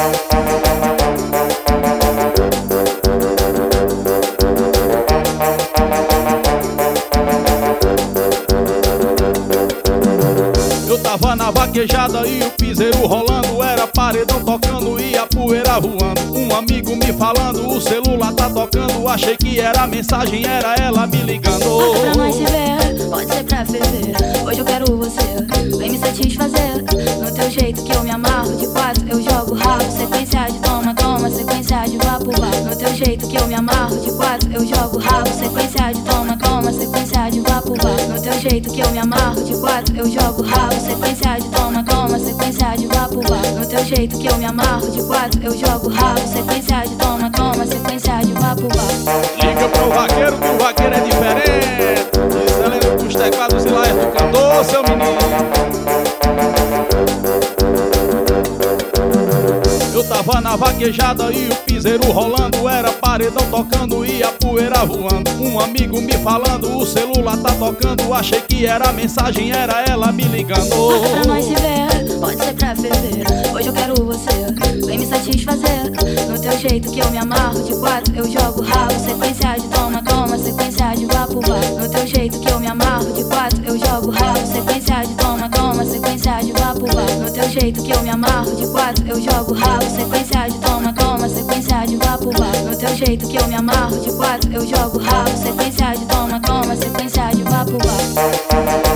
Eu tava na vaquejada e o piseiro rolando, era paredão tocando e a poeira voando. Um amigo me falando, o celular tá tocando, achei que era mensagem, era ela me ligando. Marca pra nós se ver, pode ser pra ferver. Hoje eu quero você, vem me satisfazer. No teu jeito que eu me amarro, de quatro eu jogo rabo. Sequência de toma, toma, sequência de vá pro vá. No teu jeito que eu me amarro, de quatro eu jogo rabo. Sequência de toma, toma, sequência de vá pro vá. No teu jeito que eu me amarro, de quatro eu jogo rabo. Sequência de toma, toma, sequência de vá pro vá. No teu jeito que eu me amarro, de quatro eu jogo rabo. Sequência de toma, toma, sequência de vá pro vá. Liga pro vaqueiro que o vaqueiro é diferente. Diz Helena pros teclados e Laerto cantor, seu menino. Eu tava na vaquejada e o piseiro rolando, era paredão tocando e a poeira voando. Um amigo me falando, o celular tá tocando, achei que era mensagem, era ela me ligando. Marca pra nós se ver, pode ser pra ferver. Hoje eu quero você, vem me satisfazer. No teu jeito que eu me amarro, de quatro eu jogo rabo. Sequência de toma, toma, sequência de vá pro vá. No teu jeito que eu me amarro, de quatro eu jogo rabo. Sequência de toma, toma, sequência de vá pro vá. No teu jeito que eu me amarro, de quatro eu jogo rabo. Sequência de toma, toma, sequência de vá pro vá. No teu jeito que eu me amarro, de quatro eu jogo rabo. Sequência de toma, toma, sequência de vá pro vá.